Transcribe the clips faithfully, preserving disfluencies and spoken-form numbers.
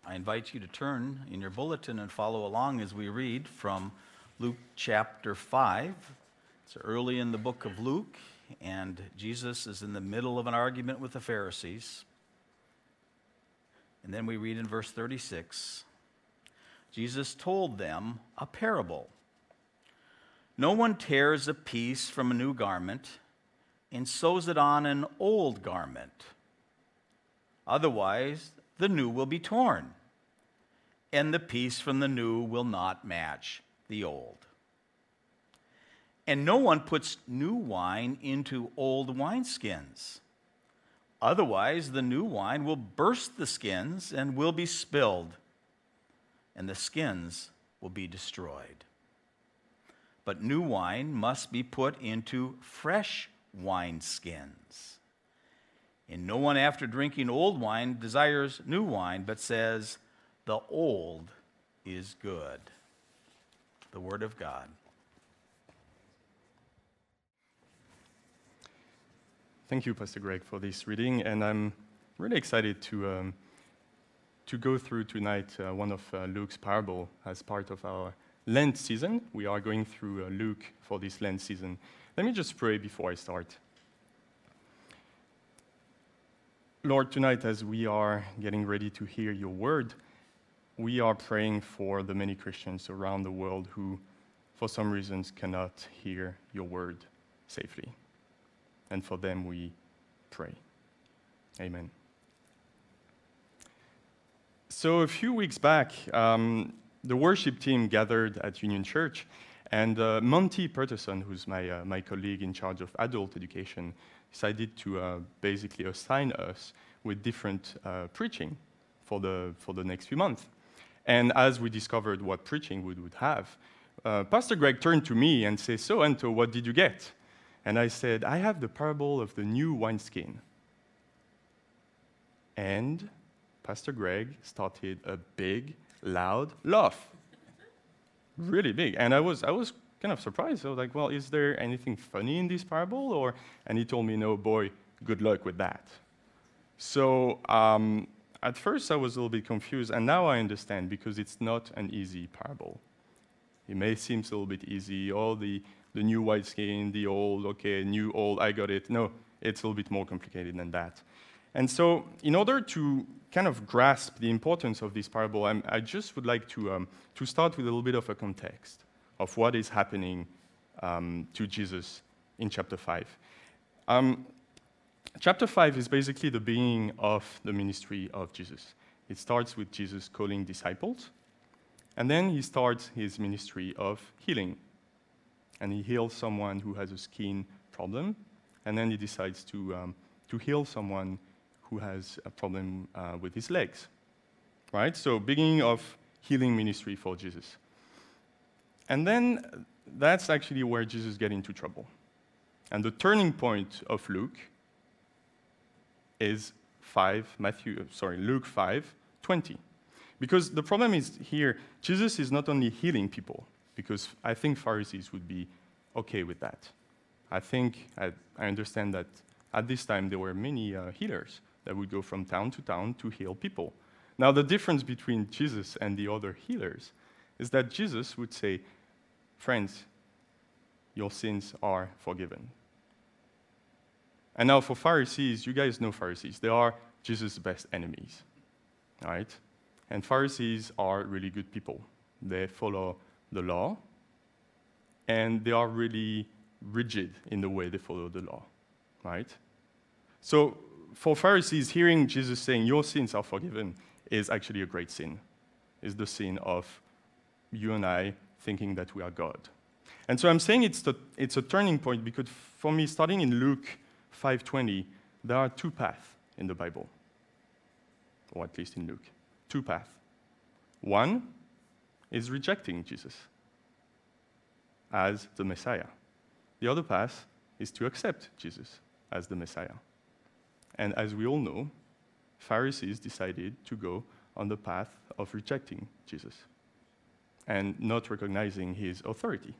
I invite you to turn in your bulletin and follow along as we read from Luke chapter five. It's early in the book of Luke, and Jesus is in the middle of an argument with the Pharisees. And then we read in verse thirty-six, Jesus told them a parable. No one tears a piece from a new garment and sews it on an old garment. Otherwise, the new will be torn, and the piece from the new will not match the old. And no one puts new wine into old wineskins. Otherwise, the new wine will burst the skins and will be spilled, and the skins will be destroyed. But new wine must be put into fresh wineskins. And no one, after drinking old wine, desires new wine, but says, the old is good. The word of God. Thank you, Pastor Greg, for this reading, and I'm really excited to um, to go through tonight uh, one of uh, Luke's parable as part of our Lent season. We are going through uh, Luke for this Lent season. Let me just pray before I start. Lord, tonight as we are getting ready to hear your word, we are praying for the many Christians around the world who, for some reasons, cannot hear your word safely. And for them we pray. Amen. So a few weeks back, um, the worship team gathered at Union Church, and uh, Monty Peterson, who's my, uh, my colleague in charge of adult education, decided to uh, basically assign us with different uh, preaching for the, for the next few months. And as we discovered what preaching we would have, uh, Pastor Greg turned to me and said, so, Anto, what did you get? And I said, I have the parable of the new wineskin. And Pastor Greg started a big, loud laugh. Really big. And I was, I was kind of surprised. I was like, well, is there anything funny in this parable? Or, and he told me, no, boy, good luck with that. So um, at first I was a little bit confused, and now I understand, because it's not an easy parable. It may seem a little bit easy, all the, the new wineskin, the old, okay, new, old, I got it. No, it's a little bit more complicated than that. And so in order to kind of grasp the importance of this parable, I'm, I just would like to, um, to start with a little bit of a context of what is happening um, to Jesus in chapter five. Um, chapter five is basically the beginning of the ministry of Jesus. It starts with Jesus calling disciples, and then he starts his ministry of healing. And he heals someone who has a skin problem, and then he decides to, um, to heal someone who has a problem uh, with his legs, right? So beginning of healing ministry for Jesus. And then that's actually where Jesus gets into trouble. And the turning point of Luke is five, Matthew, sorry, Luke five twenty. Because the problem is here, Jesus is not only healing people, because I think Pharisees would be okay with that. I think, I, I understand that at this time there were many uh, healers that would go from town to town to heal people. Now the difference between Jesus and the other healers is that Jesus would say, friends, your sins are forgiven. And now for Pharisees, you guys know Pharisees, they are Jesus' best enemies, right? And Pharisees are really good people. They follow the law, and they are really rigid in the way they follow the law, right? So for Pharisees, hearing Jesus saying, your sins are forgiven, is actually a great sin. It's the sin of you and I thinking that we are God. And so I'm saying it's, the, it's a turning point because for me, starting in Luke five twenty, there are two paths in the Bible, or at least in Luke. Two paths. One is rejecting Jesus as the Messiah. The other path is to accept Jesus as the Messiah. And as we all know, Pharisees decided to go on the path of rejecting Jesus and not recognizing his authority.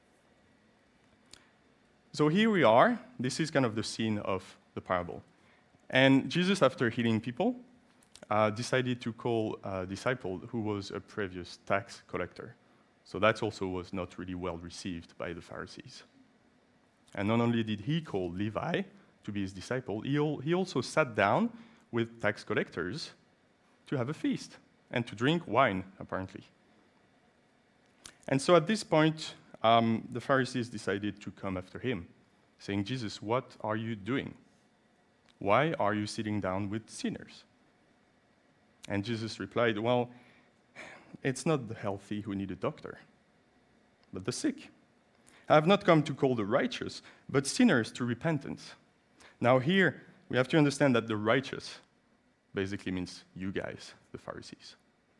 So here we are. This is kind of the scene of the parable. And Jesus, after healing people, uh, decided to call a disciple who was a previous tax collector. So that also was not really well received by the Pharisees. And not only did he call Levi to be his disciple, he, al- he also sat down with tax collectors to have a feast and to drink wine, apparently. And so at this point, um, the Pharisees decided to come after him, saying, Jesus, what are you doing? Why are you sitting down with sinners? And Jesus replied, well, it's not the healthy who need a doctor, but the sick. I have not come to call the righteous, but sinners to repentance. Now here, we have to understand that the righteous basically means you guys, the Pharisees.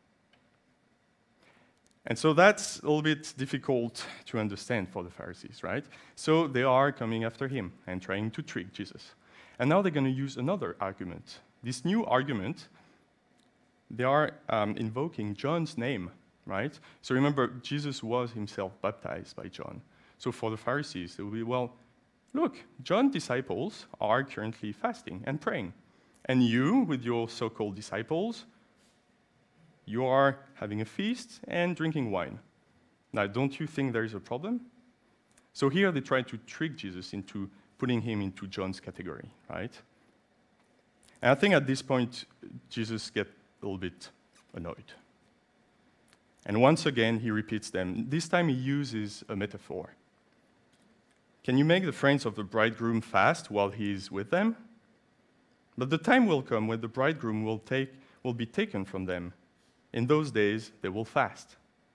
And so that's a little bit difficult to understand for the Pharisees, right? So they are coming after him and trying to trick Jesus. And now they're going to use another argument. This new argument, they are um, invoking John's name, right? So remember, Jesus was himself baptized by John. So for the Pharisees, it will be, well, look, John's disciples are currently fasting and praying. And you, with your so-called disciples, you are having a feast and drinking wine. Now, don't you think there is a problem? So here they try to trick Jesus into putting him into John's category, right? And I think at this point, Jesus gets a little bit annoyed. And once again, he repeats them. This time he uses a metaphor. Can you make the friends of the bridegroom fast while he is with them? But the time will come when the bridegroom will, take, will be taken from them. In those days, they will fast.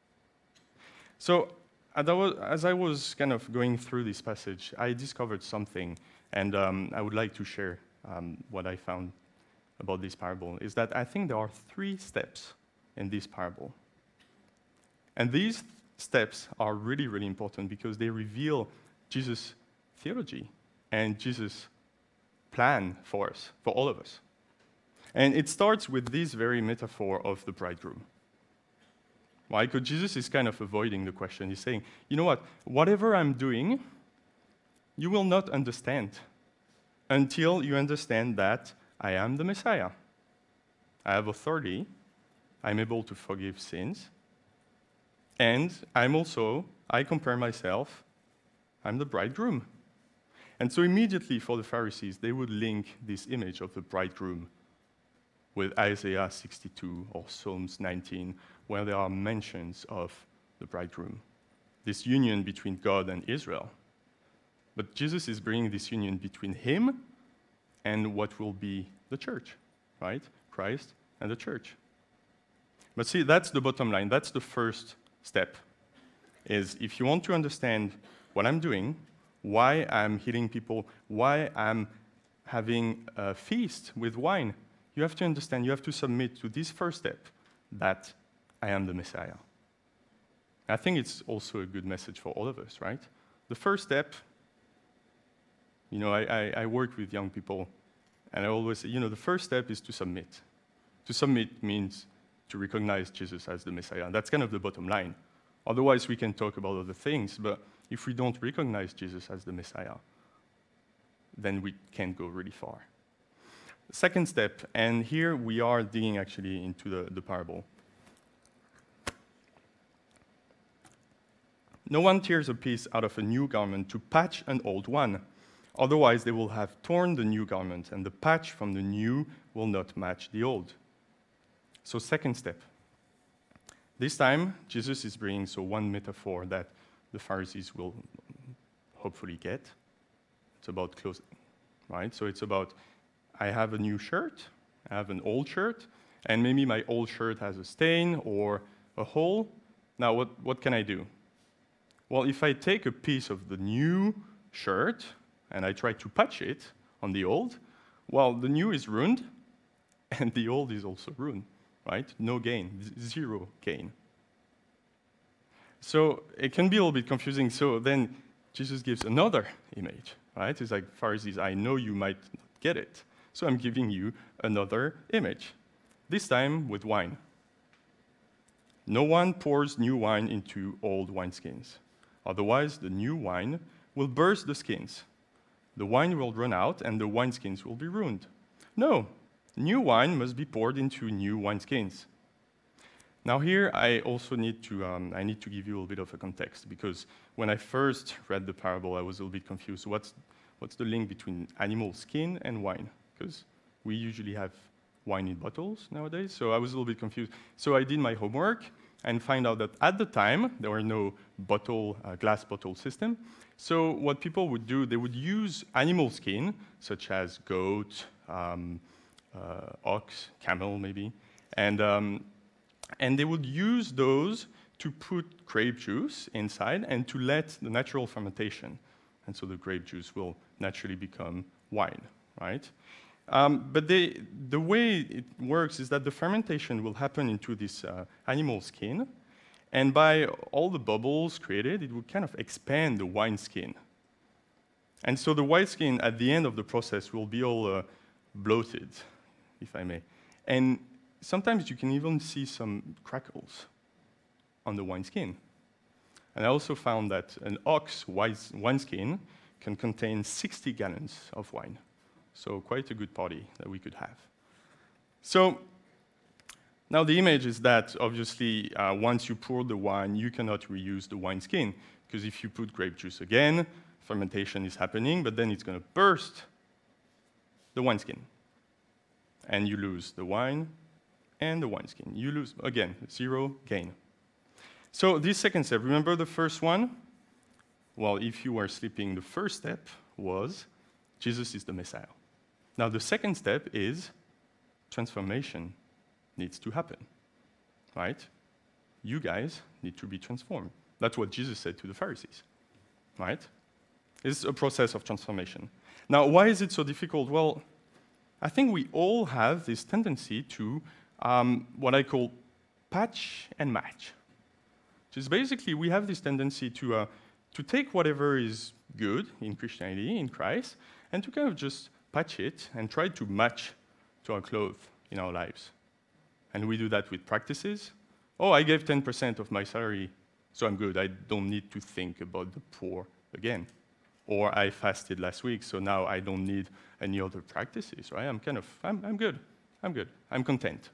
So, as I was kind of going through this passage, I discovered something, and um, I would like to share um, what I found about this parable, is that I think there are three steps in this parable. And these steps are really, really important because they reveal Jesus' theology and Jesus' plan for us, for all of us. And it starts with this very metaphor of the bridegroom. Why? Because Jesus is kind of avoiding the question. He's saying, you know what, whatever I'm doing, you will not understand until you understand that I am the Messiah. I have authority, I'm able to forgive sins, and I'm also, I compare myself, I'm the bridegroom. And so immediately for the Pharisees, they would link this image of the bridegroom with Isaiah sixty-two or Psalms nineteen, where there are mentions of the bridegroom, this union between God and Israel. But Jesus is bringing this union between him and what will be the church, right? Christ and the church. But see, that's the bottom line. That's the first step, is if you want to understand what I'm doing, why I'm healing people, why I'm having a feast with wine, you have to understand, you have to submit to this first step, that I am the Messiah. I think it's also a good message for all of us, right? The first step, you know, I, I, I work with young people, and I always say, you know, the first step is to submit. To submit means to recognize Jesus as the Messiah. And that's kind of the bottom line. Otherwise, we can talk about other things, but if we don't recognize Jesus as the Messiah, then we can't go really far. Second step, and here we are digging actually into the, the parable. No one tears a piece out of a new garment to patch an old one. Otherwise, they will have torn the new garment, and the patch from the new will not match the old. So second step. This time, Jesus is bringing so one metaphor that the Pharisees will hopefully get. It's about clothing, right? So it's about, I have a new shirt, I have an old shirt, and maybe my old shirt has a stain or a hole. Now, what, what can I do? Well, if I take a piece of the new shirt and I try to patch it on the old, well, the new is ruined, and the old is also ruined, right? No gain, zero gain. So it can be a little bit confusing. So then Jesus gives another image, right? It's like, Pharisees, I know you might not get it, so I'm giving you another image, this time with wine. No one pours new wine into old wineskins. Otherwise, the new wine will burst the skins. The wine will run out, and the wineskins will be ruined. No, new wine must be poured into new wineskins. Now here, I also need to, um, I need to give you a little bit of a context, because when I first read the parable, I was a little bit confused. What's, what's the link between animal skin and wine? Because we usually have wine in bottles nowadays, so I was a little bit confused. So I did my homework and find out that at the time, there were no bottle, uh, glass bottle system. So what people would do, they would use animal skin, such as goat, um, uh, ox, camel maybe, and, um, and they would use those to put grape juice inside and to let the natural fermentation. And so the grape juice will naturally become wine, right? Um, but they, the way it works is that the fermentation will happen into this uh, animal skin, and by all the bubbles created, it will kind of expand the wine skin. And so the wine skin at the end of the process will be all uh, bloated, if I may. And sometimes you can even see some crackles on the wine skin. And I also found that an ox wine skin can contain sixty gallons of wine. So quite a good party that we could have. So now the image is that obviously uh, once you pour the wine, you cannot reuse the wine skin, because if you put grape juice again, fermentation is happening, but then it's going to burst the wine skin. And you lose the wine and the wine skin. You lose, again, zero gain. So this second step, remember the first one? Well, if you were sleeping, the first step was Jesus is the Messiah. Now, the second step is transformation needs to happen, right? You guys need to be transformed. That's what Jesus said to the Pharisees, right? It's a process of transformation. Now, why is it so difficult? Well, I think we all have this tendency to um, what I call patch and match. Which is basically, we have this tendency to, uh, to take whatever is good in Christianity, in Christ, and to kind of just patch it and try to match to our clothes in our lives. And we do that with practices. Oh, I gave ten percent of my salary, so I'm good. I don't need to think about the poor again. Or I fasted last week, so now I don't need any other practices, right? I'm kind of, I'm, I'm good. I'm good. I'm content.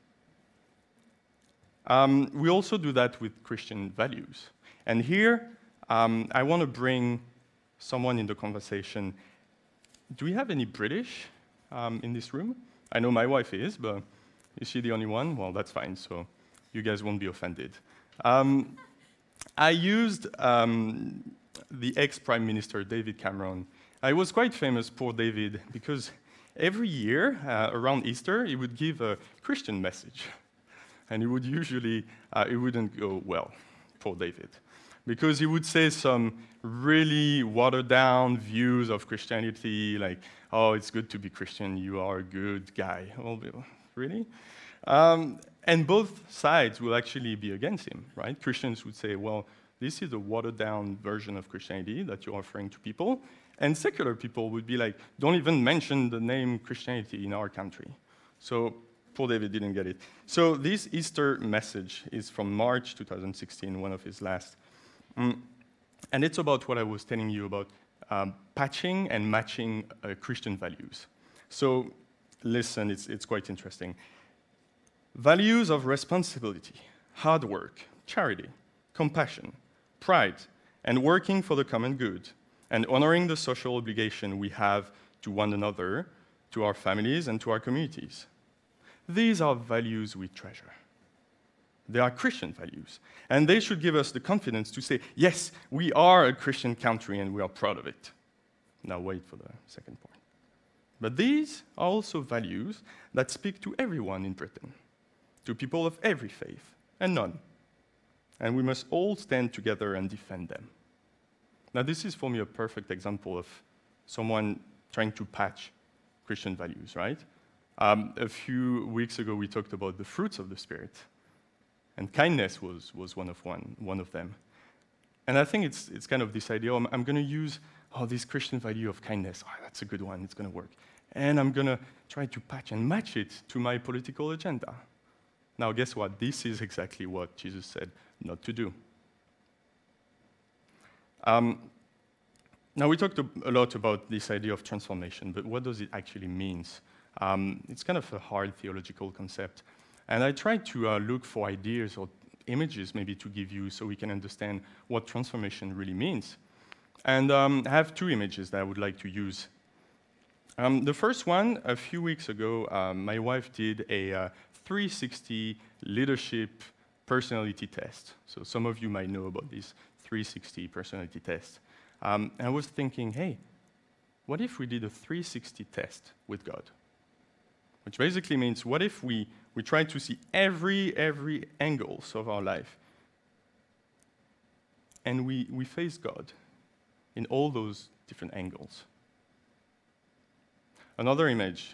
Um, we also do that with Christian values. And here, um, I want to bring someone in the conversation. Do we have any British um, in this room? I know my wife is, but is she the only one? Well, that's fine, so you guys won't be offended. Um, I used um, the ex-Prime Minister, David Cameron. I was quite famous, poor David, because every year, uh, around Easter, he would give a Christian message. And it would usually, uh, it wouldn't go well, poor David. Because he would say some really watered-down views of Christianity, like, oh, it's good to be Christian, you are a good guy. Well, really? Um, and both sides will actually be against him, right? Christians would say, well, this is a watered-down version of Christianity that you're offering to people. And secular people would be like, don't even mention the name Christianity in our country. So poor David didn't get it. So this Easter message is from March two thousand sixteen, one of his last. Mm. And it's about what I was telling you about um, patching and matching uh, Christian values. So listen, it's, it's quite interesting. Values of responsibility, hard work, charity, compassion, pride, and working for the common good, and honoring the social obligation we have to one another, to our families, and to our communities. These are values we treasure. They are Christian values, and they should give us the confidence to say, yes, we are a Christian country and we are proud of it. Now wait for the second point. But these are also values that speak to everyone in Britain, to people of every faith and none. And we must all stand together and defend them. Now this is for me a perfect example of someone trying to patch Christian values, right? Um, a few weeks ago, we talked about the fruits of the Spirit, and kindness was, was one, of one, one of them. And I think it's, it's kind of this idea, I'm, I'm going to use oh, this Christian value of kindness. Oh, that's a good one, it's going to work. And I'm going to try to patch and match it to my political agenda. Now, guess what? This is exactly what Jesus said not to do. Um, now, we talked a lot about this idea of transformation, but what does it actually mean Um, it's kind of a hard theological concept. And I tried to uh, look for ideas or images maybe to give you so we can understand what transformation really means. And um, I have two images that I would like to use. Um, the first one, a few weeks ago, um, my wife did a uh, three sixty leadership personality test. So some of you might know about this three sixty personality test. Um, and I was thinking, hey, what if we did a three sixty test with God? Which basically means, what if we, we try to see every, every angles of our life, and we, we face God in all those different angles? Another image.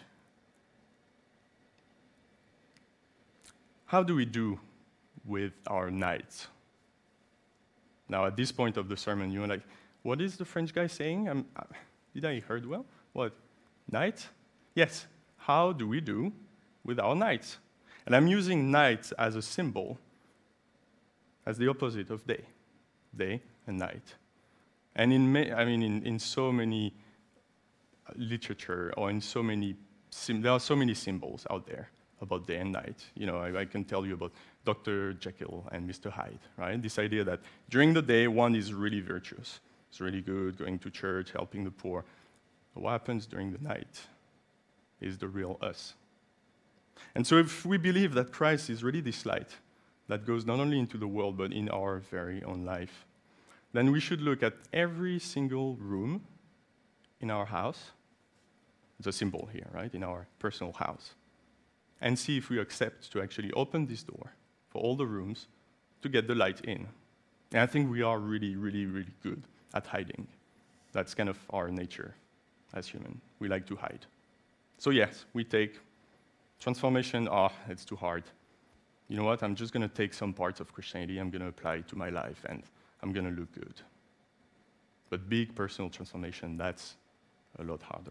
How do we do with our nights? Now, at this point of the sermon, you're like, what is the French guy saying? I'm, uh, did I heard well? What? Night? Yes. How do we do with our nights? And I'm using night as a symbol, as the opposite of day, day and night. And in, ma- I mean, in, in so many literature or in so many, sim- there are so many symbols out there about day and night. You know, I, I can tell you about Doctor Jekyll and Mister Hyde, right? This idea that during the day, one is really virtuous. It's really good, going to church, helping the poor. But what happens during the night is the real us. And so if we believe that Christ is really this light that goes not only into the world, but in our very own life, then we should look at every single room in our house. It's a symbol here, right? In our personal house. And see if we accept to actually open this door for all the rooms to get the light in. And I think we are really, really, really good at hiding. That's kind of our nature as human. We like to hide. So yes, we take transformation. Oh, it's too hard. You know what? I'm just going to take some parts of Christianity, I'm going to apply it to my life, and I'm going to look good. But big personal transformation, that's a lot harder.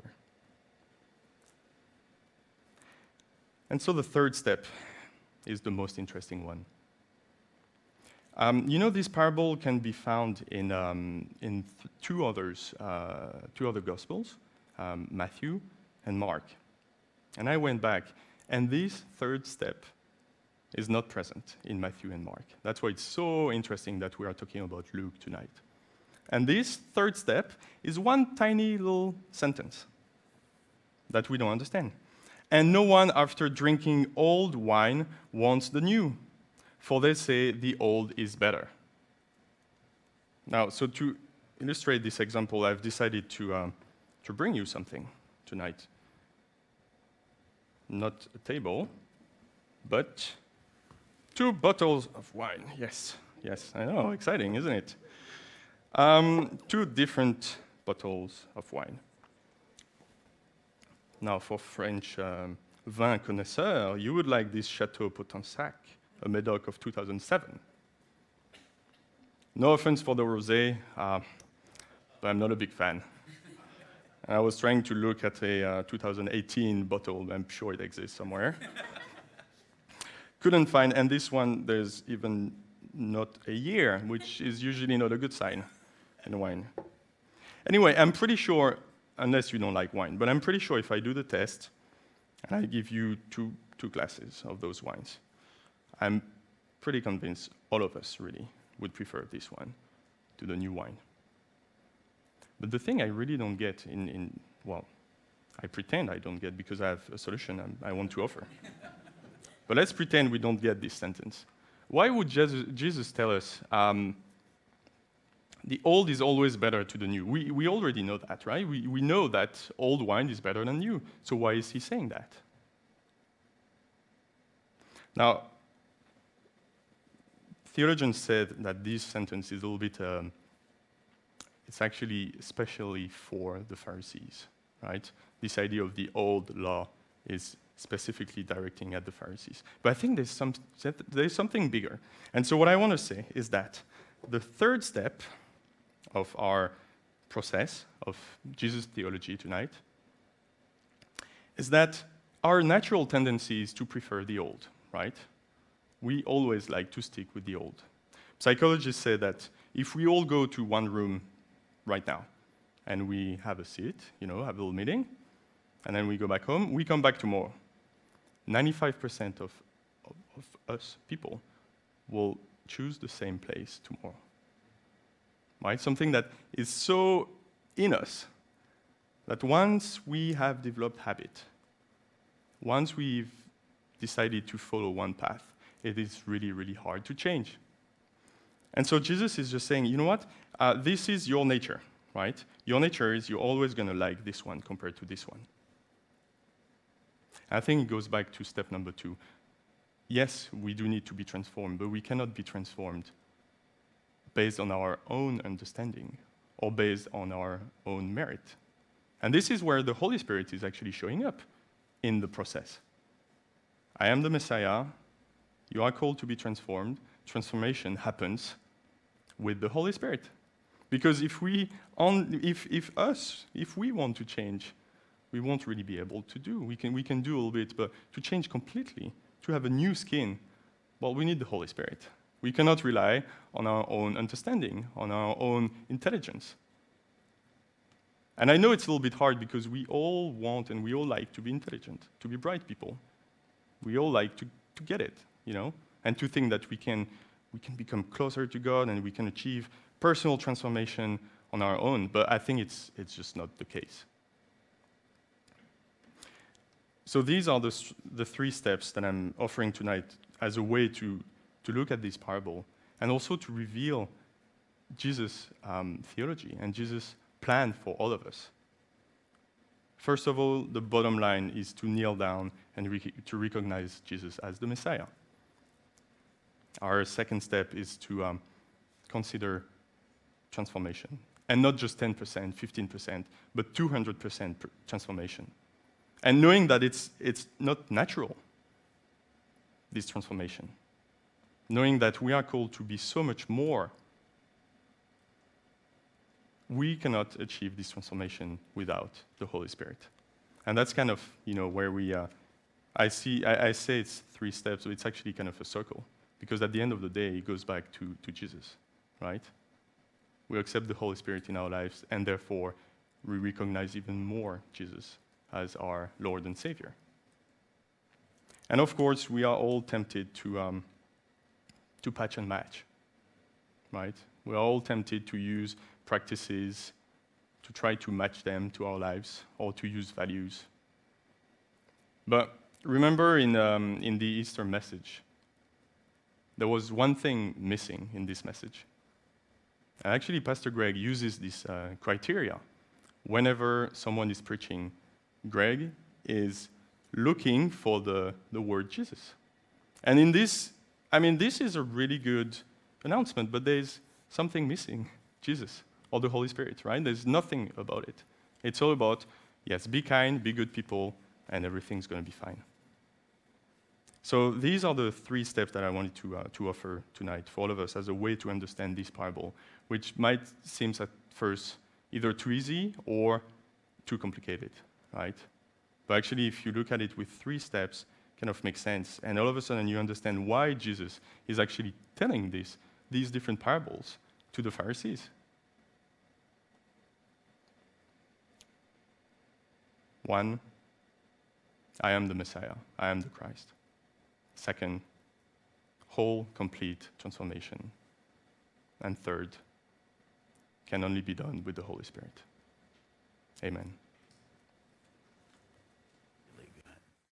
And so the third step is the most interesting one. Um, you know, this parable can be found in, um, in th- two, others, uh, two other Gospels, um, Matthew and Mark. And I went back, and this third step is not present in Matthew and Mark. That's why it's so interesting that we are talking about Luke tonight. And this third step is one tiny little sentence that we don't understand. And no one, after drinking old wine, wants the new, for they say the old is better. Now, so to illustrate this example, I've decided to, um, to bring you something tonight. Not a table, but two bottles of wine. Yes, yes, I know, exciting, isn't it? Um, two different bottles of wine. Now, for French um, vin connaisseur, you would like this Chateau Potensac, a Médoc of two thousand seven. No offense for the rosé, uh, but I'm not a big fan. I was trying to look at a uh, two thousand eighteen bottle. I'm sure it exists somewhere. Couldn't find, and this one, there's even not a year, which is usually not a good sign in wine. Anyway, I'm pretty sure, unless you don't like wine, but I'm pretty sure if I do the test, and I give you two, two glasses of those wines, I'm pretty convinced all of us really would prefer this one to the new wine. But the thing I really don't get in, in well, I pretend I don't get because I have a solution I'm, I want to offer. But let's pretend we don't get this sentence. Why would Jesus, Jesus tell us um, the old is always better to the new? We, we already know that, right? We, we know that old wine is better than new. So why is he saying that? Now, theologians said that this sentence is a little bit, um, it's actually especially for the Pharisees, right? This idea of the old law is specifically directing at the Pharisees. But I think there's, some, there's something bigger. And so what I want to say is that the third step of our process of Jesus theology tonight is that our natural tendency is to prefer the old, right? We always like to stick with the old. Psychologists say that if we all go to one room right now and we have a seat, you know, have a little meeting, and then we go back home, we come back tomorrow. ninety-five percent of, of, of us people will choose the same place tomorrow. Right? Something that is so in us that once we have developed habit, once we've decided to follow one path, it is really, really hard to change. And so Jesus is just saying, you know what? Uh, this is your nature, right? Your nature is you're always going to like this one compared to this one. I think it goes back to step number two. Yes, we do need to be transformed, but we cannot be transformed based on our own understanding or based on our own merit. And this is where the Holy Spirit is actually showing up in the process. I am the Messiah. You are called to be transformed. Transformation happens with the Holy Spirit. Because if we, on, if, if us, if we want to change, we won't really be able to do. We can, we can do a little bit, but to change completely, to have a new skin, well, we need the Holy Spirit. We cannot rely on our own understanding, on our own intelligence. And I know it's a little bit hard because we all want and we all like to be intelligent, to be bright people. We all like to, to get it, you know, and to think that we can, we can become closer to God and we can achieve personal transformation on our own. But I think it's, it's just not the case. So these are the, the three steps that I'm offering tonight as a way to, to look at this parable and also to reveal Jesus' um, theology and Jesus' plan for all of us. First of all, the bottom line is to kneel down and re- to recognize Jesus as the Messiah. Our second step is to um, consider transformation. And not just ten percent, fifteen percent, but two hundred percent pr- transformation. And knowing that it's, it's not natural, this transformation. Knowing that we are called to be so much more. We cannot achieve this transformation without the Holy Spirit. And that's kind of, you know, where we, uh, I see, I, I say it's three steps, but it's actually kind of a circle. Because at the end of the day, it goes back to, to Jesus, right? We accept the Holy Spirit in our lives, and therefore, we recognize even more Jesus as our Lord and Savior. And of course, we are all tempted to, um, to patch and match, right? We are all tempted to use practices to try to match them to our lives or to use values. But remember in, um, in the Easter message, there was one thing missing in this message. And actually, Pastor Greg uses this uh, criteria. Whenever someone is preaching, Greg is looking for the, the word Jesus. And in this, I mean, this is a really good announcement, but there's something missing, Jesus, or the Holy Spirit, right? There's nothing about it. It's all about, yes, be kind, be good people, and everything's going to be fine. So these are the three steps that I wanted to, uh, to offer tonight for all of us as a way to understand this parable, which might seem at first either too easy or too complicated, right? But actually, if you look at it with three steps, it kind of makes sense. And all of a sudden, you understand why Jesus is actually telling this, these different parables to the Pharisees. One, I am the Messiah. I am the Christ. Second, whole, complete transformation. And third, can only be done with the Holy Spirit. Amen.